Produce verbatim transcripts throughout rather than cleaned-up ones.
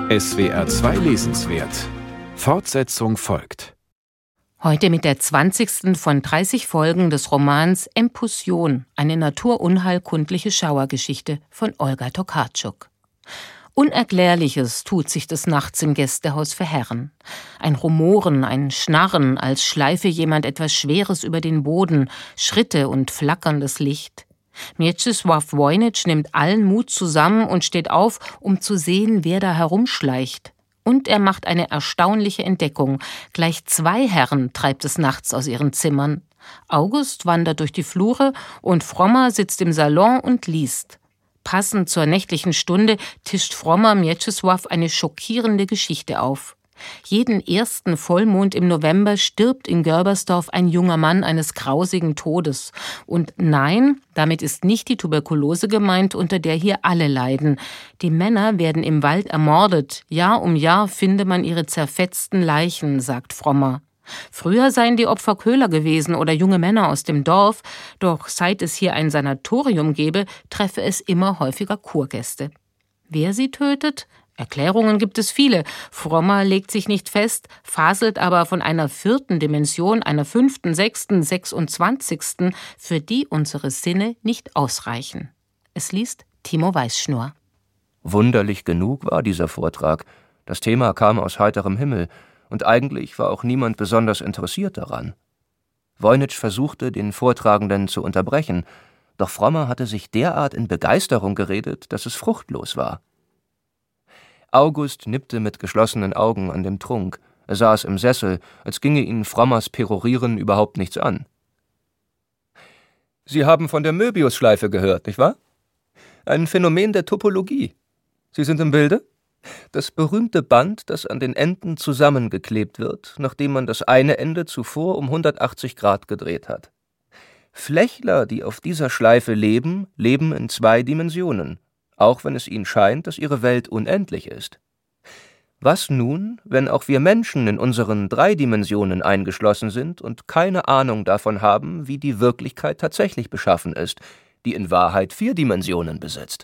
S W R zwei Lesenswert. Fortsetzung folgt. Heute mit der zwanzigsten von dreißig Folgen des Romans Empussion, eine naturunheilkundliche Schauergeschichte von Olga Tokarczuk. Unerklärliches tut sich des Nachts im Gästehaus verherren. Ein Rumoren, ein Schnarren, als schleife jemand etwas Schweres über den Boden, Schritte und flackerndes Licht. Mieczysław Wojnitsch nimmt allen Mut zusammen und steht auf, um zu sehen, wer da herumschleicht. Und er macht eine erstaunliche Entdeckung. Gleich zwei Herren treibt es nachts aus ihren Zimmern. August wandert durch die Flure und Frommer sitzt im Salon und liest. Passend zur nächtlichen Stunde tischt Frommer Mieczysław eine schockierende Geschichte auf. Jeden ersten Vollmond im November stirbt in Görbersdorf ein junger Mann eines grausigen Todes. Und nein, damit ist nicht die Tuberkulose gemeint, unter der hier alle leiden. Die Männer werden im Wald ermordet. Jahr um Jahr finde man ihre zerfetzten Leichen, sagt Frommer. Früher seien die Opfer Köhler gewesen oder junge Männer aus dem Dorf, doch seit es hier ein Sanatorium gebe, treffe es immer häufiger Kurgäste. Wer sie tötet? Erklärungen gibt es viele. Frommer legt sich nicht fest, faselt aber von einer vierten Dimension, einer fünften, sechsten, sechsundzwanzigsten, für die unsere Sinne nicht ausreichen. Es liest Timo Weißschnur. Wunderlich genug war dieser Vortrag. Das Thema kam aus heiterem Himmel, und eigentlich war auch niemand besonders interessiert daran. Wojnitsch versuchte, den Vortragenden zu unterbrechen, doch Frommer hatte sich derart in Begeisterung geredet, dass es fruchtlos war. August nippte mit geschlossenen Augen an dem Trunk. Er saß im Sessel, als ginge ihn Frommers Perorieren überhaupt nichts an. »Sie haben von der Möbiusschleife gehört, nicht wahr? Ein Phänomen der Topologie. Sie sind im Bilde? Das berühmte Band, das an den Enden zusammengeklebt wird, nachdem man das eine Ende zuvor um hundertachtzig Grad gedreht hat. Flächler, die auf dieser Schleife leben, leben in zwei Dimensionen, auch wenn es ihnen scheint, dass ihre Welt unendlich ist. Was nun, wenn auch wir Menschen in unseren drei Dimensionen eingeschlossen sind und keine Ahnung davon haben, wie die Wirklichkeit tatsächlich beschaffen ist, die in Wahrheit vier Dimensionen besitzt?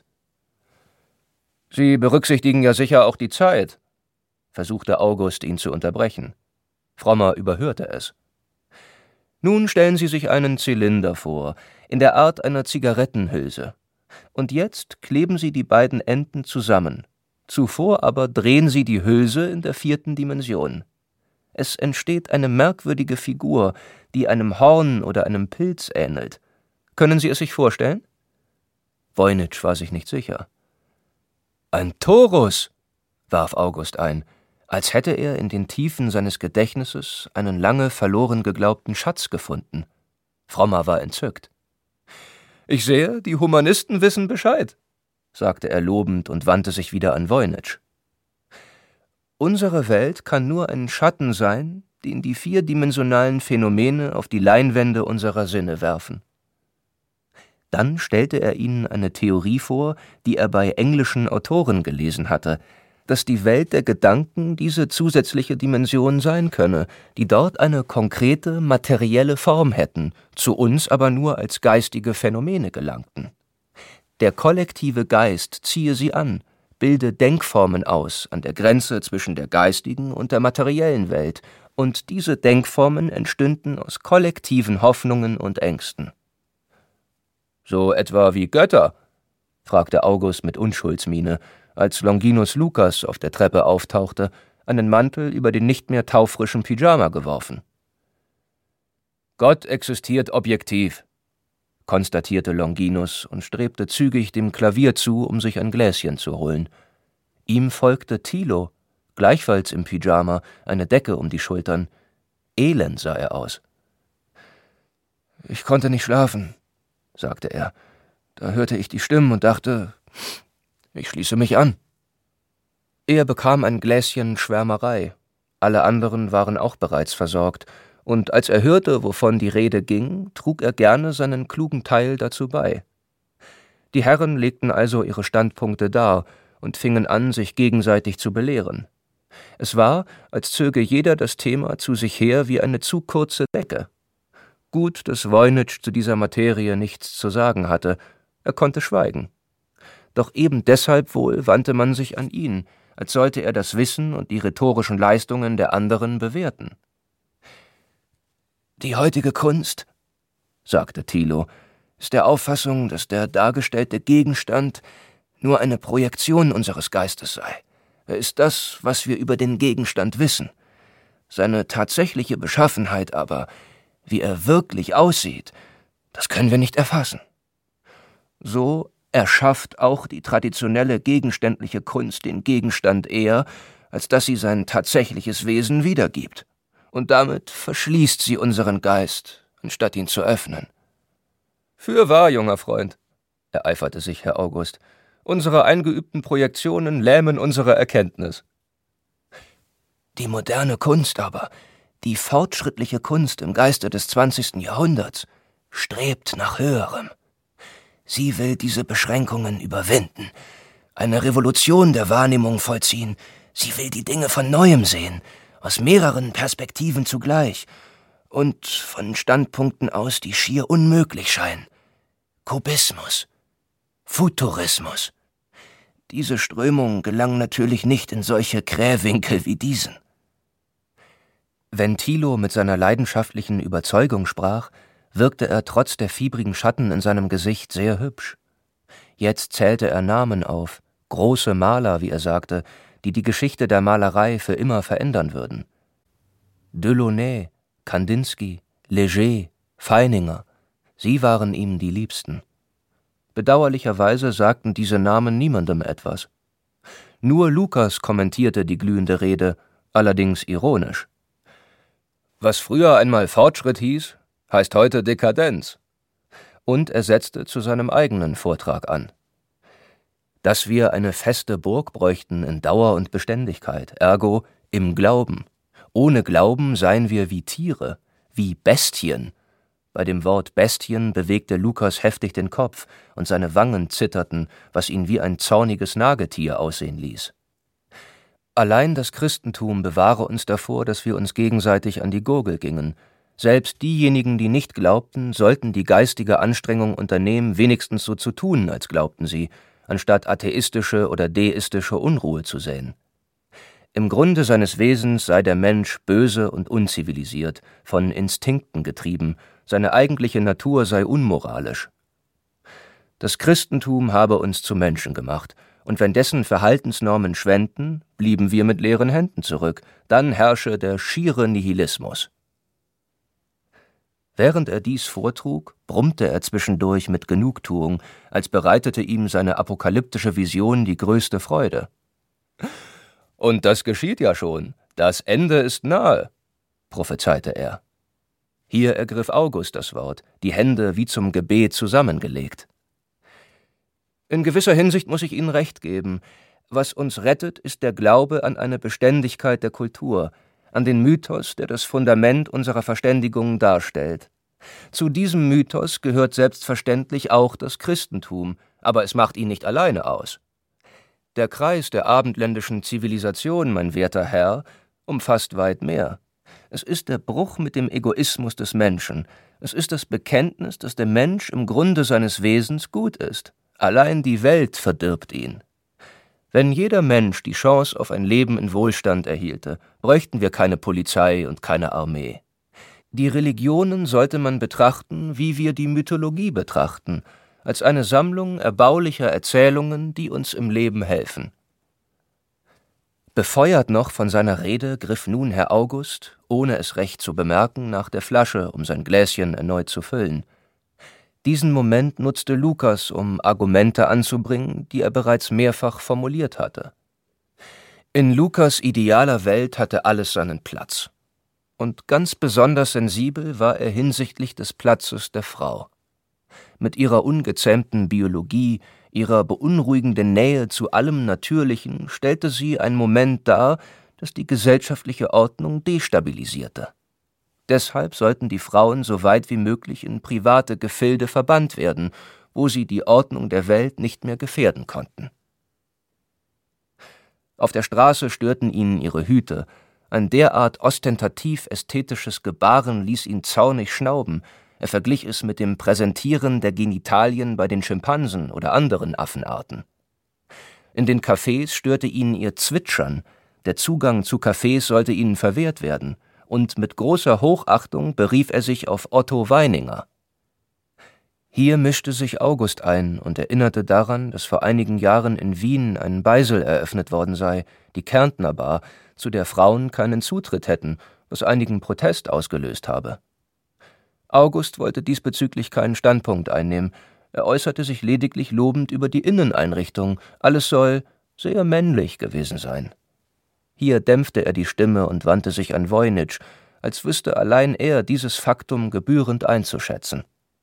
Sie berücksichtigen ja sicher auch die Zeit«, versuchte August, ihn zu unterbrechen. Frommer überhörte es. »Nun stellen Sie sich einen Zylinder vor, in der Art einer Zigarettenhülse. Und jetzt kleben Sie die beiden Enden zusammen. Zuvor aber drehen Sie die Hülse in der vierten Dimension. Es entsteht eine merkwürdige Figur, die einem Horn oder einem Pilz ähnelt. Können Sie es sich vorstellen?« Wojnitsch war sich nicht sicher. »Ein Torus«, warf August ein, als hätte er in den Tiefen seines Gedächtnisses einen lange verloren geglaubten Schatz gefunden. Frommer war entzückt. »Ich sehe, die Humanisten wissen Bescheid«, sagte er lobend und wandte sich wieder an Wojnitsch. »Unsere Welt kann nur ein Schatten sein, den die vierdimensionalen Phänomene auf die Leinwände unserer Sinne werfen.« Dann stellte er ihnen eine Theorie vor, die er bei englischen Autoren gelesen hatte, dass die Welt der Gedanken diese zusätzliche Dimension sein könne, die dort eine konkrete, materielle Form hätten, zu uns aber nur als geistige Phänomene gelangten. Der kollektive Geist ziehe sie an, bilde Denkformen aus an der Grenze zwischen der geistigen und der materiellen Welt, und diese Denkformen entstünden aus kollektiven Hoffnungen und Ängsten. »So etwa wie Götter?«, fragte August mit Unschuldsmiene, als Longinus Lucas auf der Treppe auftauchte, einen Mantel über den nicht mehr taufrischen Pyjama geworfen. »Gott existiert objektiv«, konstatierte Longinus und strebte zügig dem Klavier zu, um sich ein Gläschen zu holen. Ihm folgte Thilo, gleichfalls im Pyjama, eine Decke um die Schultern. Elend sah er aus. »Ich konnte nicht schlafen«, sagte er. »Da hörte ich die Stimmen und dachte, ich schließe mich an.« Er bekam ein Gläschen Schwärmerei. Alle anderen waren auch bereits versorgt, und als er hörte, wovon die Rede ging, trug er gerne seinen klugen Teil dazu bei. Die Herren legten also ihre Standpunkte dar und fingen an, sich gegenseitig zu belehren. Es war, als zöge jeder das Thema zu sich her wie eine zu kurze Decke. Gut, dass Wojnitsch zu dieser Materie nichts zu sagen hatte, er konnte schweigen. Doch eben deshalb wohl wandte man sich an ihn, als sollte er das Wissen und die rhetorischen Leistungen der anderen bewerten. »Die heutige Kunst«, sagte Thilo, »ist der Auffassung, dass der dargestellte Gegenstand nur eine Projektion unseres Geistes sei. Er ist das, was wir über den Gegenstand wissen. Seine tatsächliche Beschaffenheit aber, wie er wirklich aussieht, das können wir nicht erfassen. So erschafft auch die traditionelle gegenständliche Kunst den Gegenstand eher, als dass sie sein tatsächliches Wesen wiedergibt. Und damit verschließt sie unseren Geist, anstatt ihn zu öffnen.« »Fürwahr, junger Freund«, ereiferte sich Herr August, »unsere eingeübten Projektionen lähmen unsere Erkenntnis.« »Die moderne Kunst aber, die fortschrittliche Kunst im Geiste des zwanzigsten Jahrhunderts, strebt nach Höherem. Sie will diese Beschränkungen überwinden, eine Revolution der Wahrnehmung vollziehen. Sie will die Dinge von Neuem sehen, aus mehreren Perspektiven zugleich und von Standpunkten aus, die schier unmöglich scheinen. Kubismus, Futurismus. Diese Strömung gelang natürlich nicht in solche Krähwinkel wie diesen.« Wenn Thilo mit seiner leidenschaftlichen Überzeugung sprach, wirkte er trotz der fiebrigen Schatten in seinem Gesicht sehr hübsch. Jetzt zählte er Namen auf, große Maler, wie er sagte, die die Geschichte der Malerei für immer verändern würden. Delaunay, Kandinsky, Léger, Feininger, sie waren ihm die Liebsten. Bedauerlicherweise sagten diese Namen niemandem etwas. Nur Lukas kommentierte die glühende Rede, allerdings ironisch. »Was früher einmal Fortschritt hieß, heißt heute Dekadenz.« Und er setzte zu seinem eigenen Vortrag an. »Dass wir eine feste Burg bräuchten in Dauer und Beständigkeit, ergo im Glauben. Ohne Glauben seien wir wie Tiere, wie Bestien.« Bei dem Wort Bestien bewegte Lukas heftig den Kopf, und seine Wangen zitterten, was ihn wie ein zorniges Nagetier aussehen ließ. Allein das Christentum bewahre uns davor, dass wir uns gegenseitig an die Gurgel gingen. Selbst diejenigen, die nicht glaubten, sollten die geistige Anstrengung unternehmen, wenigstens so zu tun, als glaubten sie, anstatt atheistische oder deistische Unruhe zu säen. Im Grunde seines Wesens sei der Mensch böse und unzivilisiert, von Instinkten getrieben, seine eigentliche Natur sei unmoralisch. Das Christentum habe uns zu Menschen gemacht, und wenn dessen Verhaltensnormen schwänden, blieben wir mit leeren Händen zurück, dann herrsche der schiere Nihilismus. Während er dies vortrug, brummte er zwischendurch mit Genugtuung, als bereitete ihm seine apokalyptische Vision die größte Freude. »Und das geschieht ja schon, das Ende ist nahe«, prophezeite er. Hier ergriff August das Wort, die Hände wie zum Gebet zusammengelegt. »In gewisser Hinsicht muss ich Ihnen recht geben. Was uns rettet, ist der Glaube an eine Beständigkeit der Kultur, an den Mythos, der das Fundament unserer Verständigung darstellt. Zu diesem Mythos gehört selbstverständlich auch das Christentum, aber es macht ihn nicht alleine aus. Der Kreis der abendländischen Zivilisation, mein werter Herr, umfasst weit mehr. Es ist der Bruch mit dem Egoismus des Menschen. Es ist das Bekenntnis, dass der Mensch im Grunde seines Wesens gut ist. Allein die Welt verdirbt ihn. Wenn jeder Mensch die Chance auf ein Leben in Wohlstand erhielte, bräuchten wir keine Polizei und keine Armee. Die Religionen sollte man betrachten, wie wir die Mythologie betrachten, als eine Sammlung erbaulicher Erzählungen, die uns im Leben helfen.« Befeuert noch von seiner Rede griff nun Herr August, ohne es recht zu bemerken, nach der Flasche, um sein Gläschen erneut zu füllen. Diesen Moment nutzte Lukas, um Argumente anzubringen, die er bereits mehrfach formuliert hatte. In Lukas' idealer Welt hatte alles seinen Platz. Und ganz besonders sensibel war er hinsichtlich des Platzes der Frau. Mit ihrer ungezähmten Biologie, ihrer beunruhigenden Nähe zu allem Natürlichen stellte sie ein Moment dar, das die gesellschaftliche Ordnung destabilisierte. Deshalb sollten die Frauen so weit wie möglich in private Gefilde verbannt werden, wo sie die Ordnung der Welt nicht mehr gefährden konnten. Auf der Straße störten ihnen ihre Hüte. Ein derart ostentativ ästhetisches Gebaren ließ ihn zornig schnauben. Er verglich es mit dem Präsentieren der Genitalien bei den Schimpansen oder anderen Affenarten. In den Cafés störte ihnen ihr Zwitschern, der Zugang zu Cafés sollte ihnen verwehrt werden, und mit großer Hochachtung berief er sich auf Otto Weininger. Hier mischte sich August ein und erinnerte daran, dass vor einigen Jahren in Wien ein Beisel eröffnet worden sei, die Kärntner Bar, zu der Frauen keinen Zutritt hätten, was einigen Protest ausgelöst habe. August wollte diesbezüglich keinen Standpunkt einnehmen, er äußerte sich lediglich lobend über die Inneneinrichtung, alles soll sehr männlich gewesen sein. Hier dämpfte er die Stimme und wandte sich an Voynich, als wüsste allein er dieses Faktum gebührend einzuschätzen.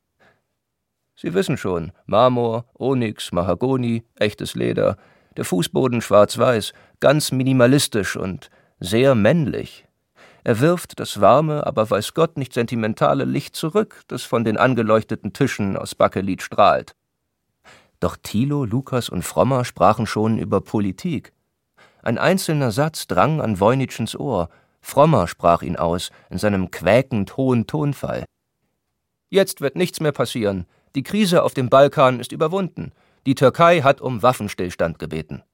»Sie wissen schon, Marmor, Onyx, Mahagoni, echtes Leder, der Fußboden schwarz-weiß, ganz minimalistisch und sehr männlich. Er wirft das warme, aber weiß Gott nicht sentimentale Licht zurück, das von den angeleuchteten Tischen aus Bakelit strahlt.« Doch Thilo, Lukas und Frommer sprachen schon über Politik. Ein einzelner Satz drang an Voynichs Ohr. Frommer sprach ihn aus, in seinem quäkend hohen Tonfall. »Jetzt wird nichts mehr passieren. Die Krise auf dem Balkan ist überwunden. Die Türkei hat um Waffenstillstand gebeten.«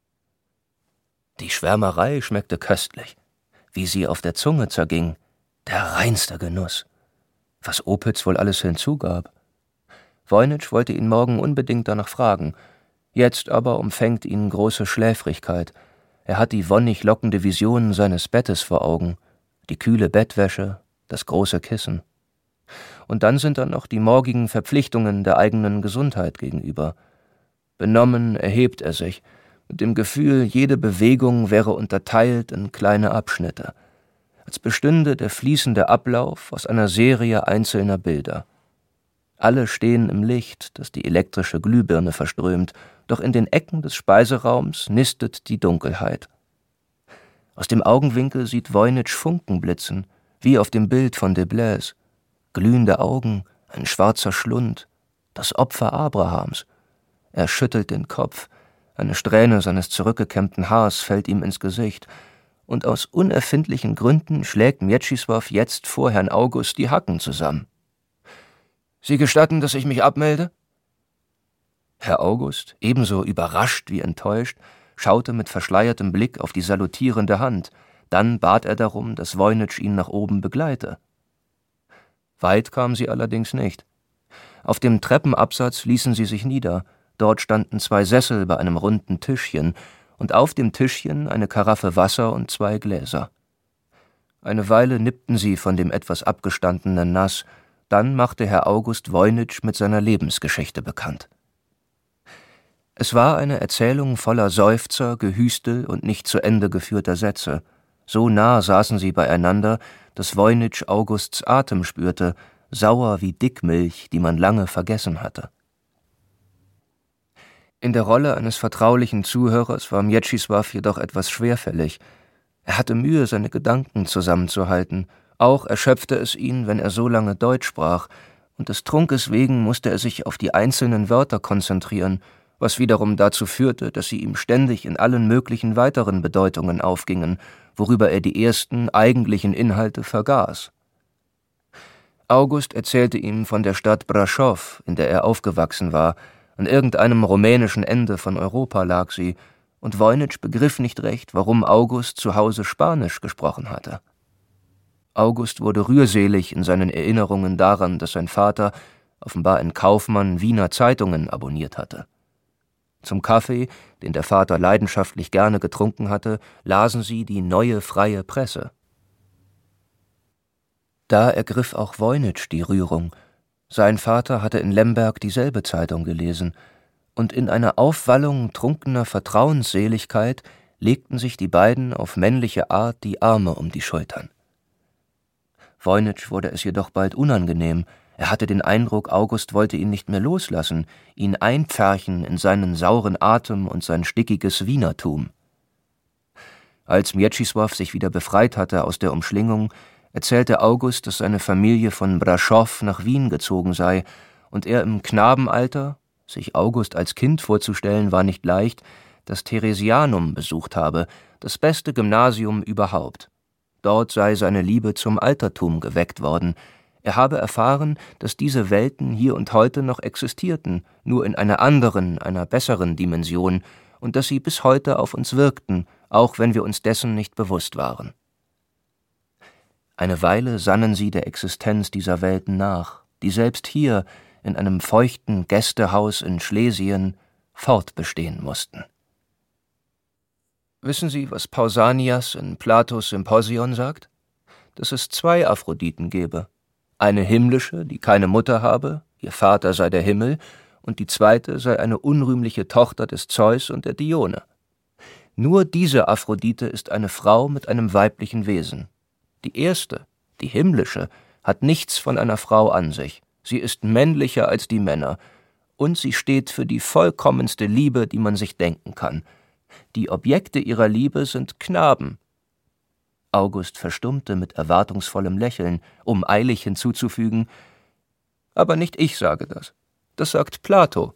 Die Schwärmerei schmeckte köstlich. Wie sie auf der Zunge zerging. Der reinste Genuss. Was Opitz wohl alles hinzugab. Voynich wollte ihn morgen unbedingt danach fragen. Jetzt aber umfängt ihn große Schläfrigkeit. Er hat die wonnig lockende Vision seines Bettes vor Augen, die kühle Bettwäsche, das große Kissen. Und dann sind da noch die morgigen Verpflichtungen der eigenen Gesundheit gegenüber. Benommen erhebt er sich, mit dem Gefühl, jede Bewegung wäre unterteilt in kleine Abschnitte, als bestünde der fließende Ablauf aus einer Serie einzelner Bilder. Alle stehen im Licht, das die elektrische Glühbirne verströmt, doch in den Ecken des Speiseraums nistet die Dunkelheit. Aus dem Augenwinkel sieht Voynich Funken blitzen, wie auf dem Bild von de Blaise. Glühende Augen, ein schwarzer Schlund, das Opfer Abrahams. Er schüttelt den Kopf, eine Strähne seines zurückgekämmten Haars fällt ihm ins Gesicht, und aus unerfindlichen Gründen schlägt Mieczysław jetzt vor Herrn August die Hacken zusammen. »Sie gestatten, dass ich mich abmelde?« Herr August, ebenso überrascht wie enttäuscht, schaute mit verschleiertem Blick auf die salutierende Hand, dann bat er darum, dass Voynich ihn nach oben begleite. Weit kam sie allerdings nicht. Auf dem Treppenabsatz ließen sie sich nieder, dort standen zwei Sessel bei einem runden Tischchen, und auf dem Tischchen eine Karaffe Wasser und zwei Gläser. Eine Weile nippten sie von dem etwas abgestandenen Nass, dann machte Herr August Voynich mit seiner Lebensgeschichte bekannt. Es war eine Erzählung voller Seufzer, Gehüstel und nicht zu Ende geführter Sätze. So nah saßen sie beieinander, dass Voynich Augusts Atem spürte, sauer wie Dickmilch, die man lange vergessen hatte. In der Rolle eines vertraulichen Zuhörers war Mieczysław jedoch etwas schwerfällig. Er hatte Mühe, seine Gedanken zusammenzuhalten. Auch erschöpfte es ihn, wenn er so lange Deutsch sprach, und des Trunkes wegen musste er sich auf die einzelnen Wörter konzentrieren, was wiederum dazu führte, dass sie ihm ständig in allen möglichen weiteren Bedeutungen aufgingen, worüber er die ersten eigentlichen Inhalte vergaß. August erzählte ihm von der Stadt Brașov, in der er aufgewachsen war. An irgendeinem rumänischen Ende von Europa lag sie, und Voynich begriff nicht recht, warum August zu Hause Spanisch gesprochen hatte. August wurde rührselig in seinen Erinnerungen daran, dass sein Vater, offenbar ein Kaufmann, Wiener Zeitungen abonniert hatte. Zum Kaffee, den der Vater leidenschaftlich gerne getrunken hatte, lasen sie die Neue Freie Presse. Da ergriff auch Voynich die Rührung. Sein Vater hatte in Lemberg dieselbe Zeitung gelesen, und in einer Aufwallung trunkener Vertrauensseligkeit legten sich die beiden auf männliche Art die Arme um die Schultern. Voynich wurde es jedoch bald unangenehm. Er hatte den Eindruck, August wollte ihn nicht mehr loslassen, ihn einpferchen in seinen sauren Atem und sein stickiges Wienertum. Als Mieczysław sich wieder befreit hatte aus der Umschlingung, erzählte August, dass seine Familie von Brașov nach Wien gezogen sei und er im Knabenalter, sich August als Kind vorzustellen war nicht leicht, das Theresianum besucht habe, das beste Gymnasium überhaupt. Dort sei seine Liebe zum Altertum geweckt worden. Er habe erfahren, dass diese Welten hier und heute noch existierten, nur in einer anderen, einer besseren Dimension, und dass sie bis heute auf uns wirkten, auch wenn wir uns dessen nicht bewusst waren. Eine Weile sannen sie der Existenz dieser Welten nach, die selbst hier, in einem feuchten Gästehaus in Schlesien, fortbestehen mussten. Wissen Sie, was Pausanias in Platos Symposion sagt? Dass es zwei Aphroditen gebe. Eine himmlische, die keine Mutter habe, ihr Vater sei der Himmel, und die zweite sei eine unrühmliche Tochter des Zeus und der Dione. Nur diese Aphrodite ist eine Frau mit einem weiblichen Wesen. Die erste, die himmlische, hat nichts von einer Frau an sich. Sie ist männlicher als die Männer, und sie steht für die vollkommenste Liebe, die man sich denken kann. Die Objekte ihrer Liebe sind Knaben. August verstummte mit erwartungsvollem Lächeln, um eilig hinzuzufügen: Aber nicht ich sage das. Das sagt Plato.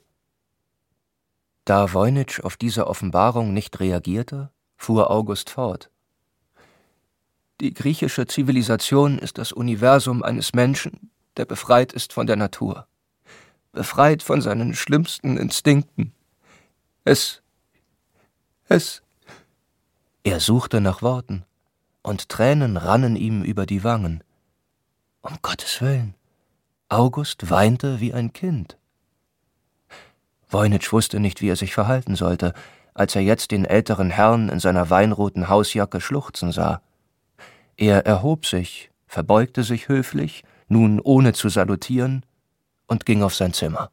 Da Voynich auf diese Offenbarung nicht reagierte, fuhr August fort. Die griechische Zivilisation ist das Universum eines Menschen, der befreit ist von der Natur, befreit von seinen schlimmsten Instinkten. Es, es... Er suchte nach Worten, und Tränen rannen ihm über die Wangen. Um Gottes Willen, August weinte wie ein Kind. Voynich wusste nicht, wie er sich verhalten sollte, als er jetzt den älteren Herrn in seiner weinroten Hausjacke schluchzen sah. Er erhob sich, verbeugte sich höflich, nun ohne zu salutieren, und ging auf sein Zimmer.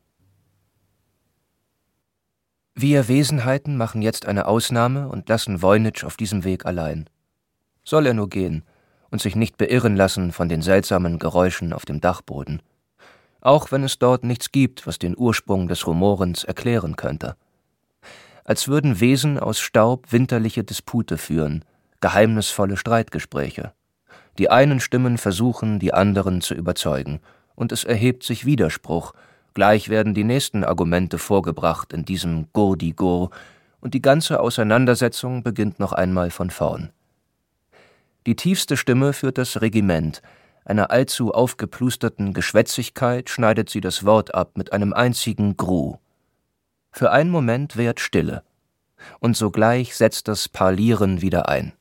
Wir Wesenheiten machen jetzt eine Ausnahme und lassen Voynich auf diesem Weg allein. Soll er nur gehen und sich nicht beirren lassen von den seltsamen Geräuschen auf dem Dachboden, auch wenn es dort nichts gibt, was den Ursprung des Rumorens erklären könnte. Als würden Wesen aus Staub winterliche Dispute führen, geheimnisvolle Streitgespräche. Die einen Stimmen versuchen, die anderen zu überzeugen, und es erhebt sich Widerspruch, gleich werden die nächsten Argumente vorgebracht in diesem Gurdi-Gur, und die ganze Auseinandersetzung beginnt noch einmal von vorn. Die tiefste Stimme führt das Regiment, einer allzu aufgeplusterten Geschwätzigkeit schneidet sie das Wort ab mit einem einzigen Gru. Für einen Moment währt Stille, und sogleich setzt das Parlieren wieder ein.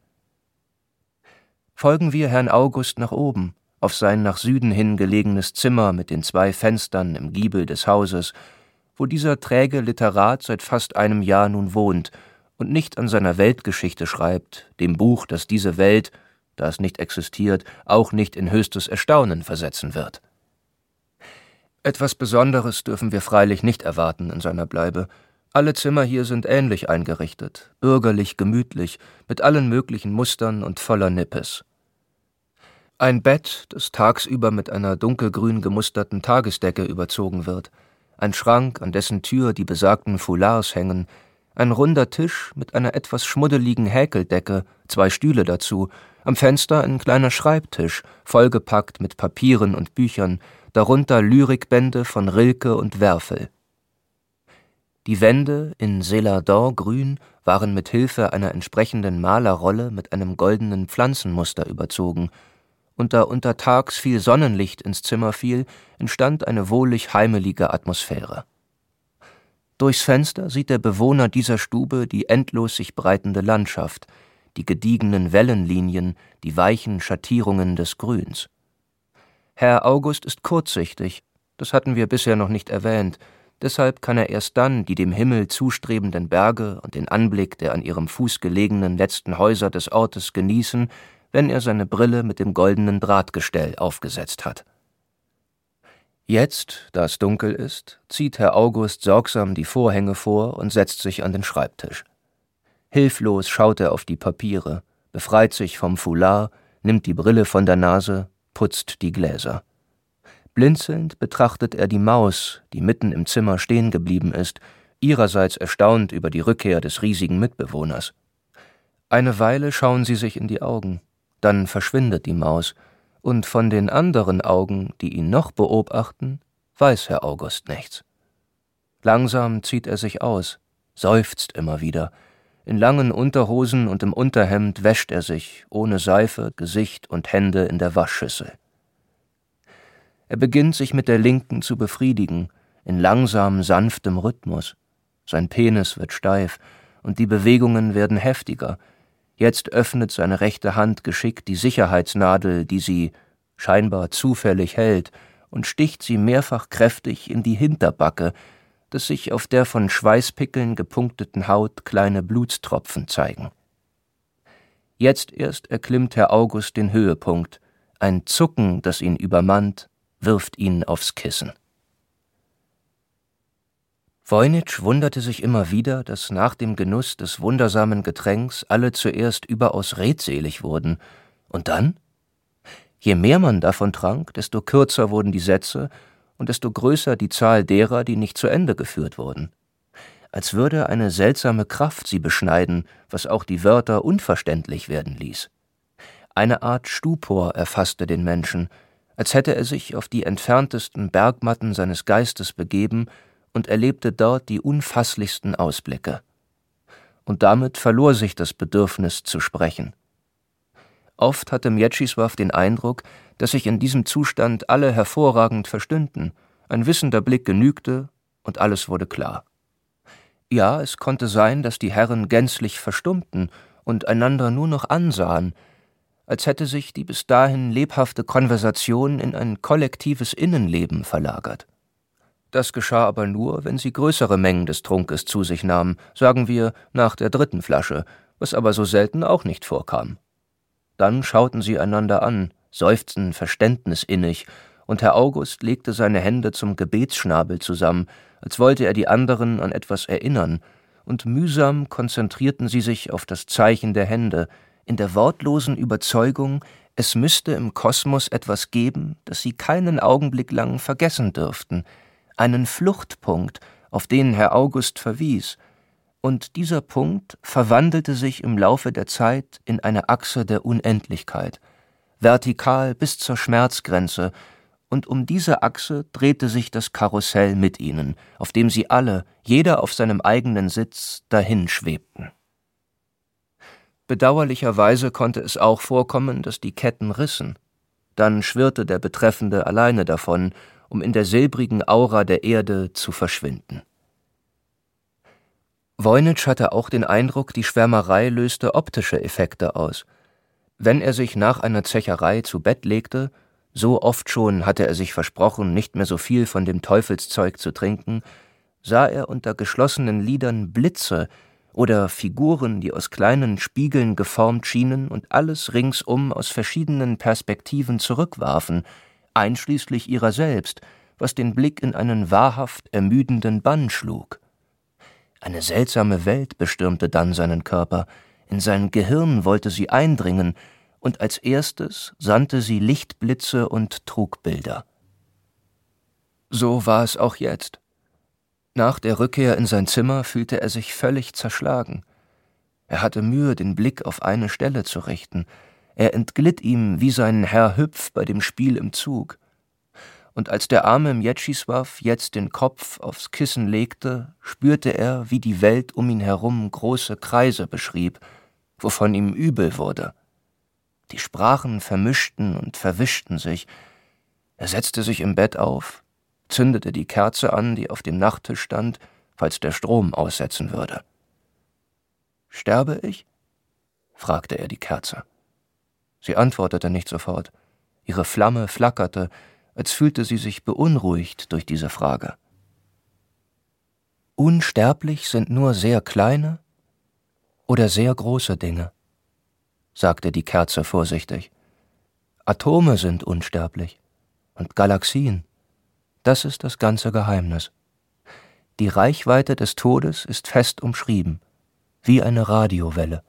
Folgen wir Herrn August nach oben, auf sein nach Süden hin gelegenes Zimmer mit den zwei Fenstern im Giebel des Hauses, wo dieser träge Literat seit fast einem Jahr nun wohnt und nicht an seiner Weltgeschichte schreibt, dem Buch, das diese Welt, da es nicht existiert, auch nicht in höchstes Erstaunen versetzen wird. Etwas Besonderes dürfen wir freilich nicht erwarten in seiner Bleibe. Alle Zimmer hier sind ähnlich eingerichtet, bürgerlich gemütlich, mit allen möglichen Mustern und voller Nippes. Ein Bett, das tagsüber mit einer dunkelgrün gemusterten Tagesdecke überzogen wird, ein Schrank, an dessen Tür die besagten Foulards hängen, ein runder Tisch mit einer etwas schmuddeligen Häkeldecke, zwei Stühle dazu, am Fenster ein kleiner Schreibtisch, vollgepackt mit Papieren und Büchern, darunter Lyrikbände von Rilke und Werfel. Die Wände in Celadon-Grün waren mit Hilfe einer entsprechenden Malerrolle mit einem goldenen Pflanzenmuster überzogen, und da untertags viel Sonnenlicht ins Zimmer fiel, entstand eine wohlig heimelige Atmosphäre. Durchs Fenster sieht der Bewohner dieser Stube die endlos sich breitende Landschaft, die gediegenen Wellenlinien, die weichen Schattierungen des Grüns. Herr August ist kurzsichtig, das hatten wir bisher noch nicht erwähnt, deshalb kann er erst dann die dem Himmel zustrebenden Berge und den Anblick der an ihrem Fuß gelegenen letzten Häuser des Ortes genießen, wenn er seine Brille mit dem goldenen Drahtgestell aufgesetzt hat. Jetzt, da es dunkel ist, zieht Herr August sorgsam die Vorhänge vor und setzt sich an den Schreibtisch. Hilflos schaut er auf die Papiere, befreit sich vom Foulard, nimmt die Brille von der Nase, putzt die Gläser. Blinzelnd betrachtet er die Maus, die mitten im Zimmer stehen geblieben ist, ihrerseits erstaunt über die Rückkehr des riesigen Mitbewohners. Eine Weile schauen sie sich in die Augen, dann verschwindet die Maus, und von den anderen Augen, die ihn noch beobachten, weiß Herr August nichts. Langsam zieht er sich aus, seufzt immer wieder. In langen Unterhosen und im Unterhemd wäscht er sich, ohne Seife, Gesicht und Hände in der Waschschüssel. Er beginnt sich mit der Linken zu befriedigen, in langsam sanftem Rhythmus. Sein Penis wird steif, und die Bewegungen werden heftiger. Jetzt öffnet seine rechte Hand geschickt die Sicherheitsnadel, die sie scheinbar zufällig hält, und sticht sie mehrfach kräftig in die Hinterbacke, dass sich auf der von Schweißpickeln gepunkteten Haut kleine Blutstropfen zeigen. Jetzt erst erklimmt Herr August den Höhepunkt. Ein Zucken, das ihn übermannt, wirft ihn aufs Kissen. Voynich wunderte sich immer wieder, dass nach dem Genuss des wundersamen Getränks alle zuerst überaus redselig wurden. Und dann? Je mehr man davon trank, desto kürzer wurden die Sätze und desto größer die Zahl derer, die nicht zu Ende geführt wurden. Als würde eine seltsame Kraft sie beschneiden, was auch die Wörter unverständlich werden ließ. Eine Art Stupor erfasste den Menschen, als hätte er sich auf die entferntesten Bergmatten seines Geistes begeben und erlebte dort die unfasslichsten Ausblicke. Und damit verlor sich das Bedürfnis zu sprechen. Oft hatte Mieczyslaw den Eindruck, dass sich in diesem Zustand alle hervorragend verstünden, ein wissender Blick genügte und alles wurde klar. Ja, es konnte sein, dass die Herren gänzlich verstummten und einander nur noch ansahen, als hätte sich die bis dahin lebhafte Konversation in ein kollektives Innenleben verlagert. Das geschah aber nur, wenn sie größere Mengen des Trunkes zu sich nahmen, sagen wir nach der dritten Flasche, was aber so selten auch nicht vorkam. Dann schauten sie einander an, seufzten verständnisinnig, und Herr August legte seine Hände zum Gebetsschnabel zusammen, als wollte er die anderen an etwas erinnern, und mühsam konzentrierten sie sich auf das Zeichen der Hände, in der wortlosen Überzeugung, es müsste im Kosmos etwas geben, das sie keinen Augenblick lang vergessen dürften, einen Fluchtpunkt, auf den Herr August verwies, und dieser Punkt verwandelte sich im Laufe der Zeit in eine Achse der Unendlichkeit, vertikal bis zur Schmerzgrenze, und um diese Achse drehte sich das Karussell mit ihnen, auf dem sie alle, jeder auf seinem eigenen Sitz, dahinschwebten. Bedauerlicherweise konnte es auch vorkommen, dass die Ketten rissen. Dann schwirrte der Betreffende alleine davon, um in der silbrigen Aura der Erde zu verschwinden. Voynich hatte auch den Eindruck, die Schwärmerei löste optische Effekte aus. Wenn er sich nach einer Zecherei zu Bett legte, so oft schon hatte er sich versprochen, nicht mehr so viel von dem Teufelszeug zu trinken, sah er unter geschlossenen Lidern Blitze oder Figuren, die aus kleinen Spiegeln geformt schienen und alles ringsum aus verschiedenen Perspektiven zurückwarfen, einschließlich ihrer selbst, was den Blick in einen wahrhaft ermüdenden Bann schlug. Eine seltsame Welt bestürmte dann seinen Körper, in sein Gehirn wollte sie eindringen, und als erstes sandte sie Lichtblitze und Trugbilder. So war es auch jetzt. Nach der Rückkehr in sein Zimmer fühlte er sich völlig zerschlagen. Er hatte Mühe, den Blick auf eine Stelle zu richten. Er entglitt ihm wie sein Herr Hüpf bei dem Spiel im Zug. Und als der arme Mieczyslaw jetzt den Kopf aufs Kissen legte, spürte er, wie die Welt um ihn herum große Kreise beschrieb, wovon ihm übel wurde. Die Sprachen vermischten und verwischten sich. Er setzte sich im Bett auf, zündete die Kerze an, die auf dem Nachttisch stand, falls der Strom aussetzen würde. »Sterbe ich?« fragte er die Kerze. Sie antwortete nicht sofort. Ihre Flamme flackerte, als fühlte sie sich beunruhigt durch diese Frage. »Unsterblich sind nur sehr kleine oder sehr große Dinge«, sagte die Kerze vorsichtig. »Atome sind unsterblich und Galaxien. Das ist das ganze Geheimnis. Die Reichweite des Todes ist fest umschrieben, wie eine Radiowelle.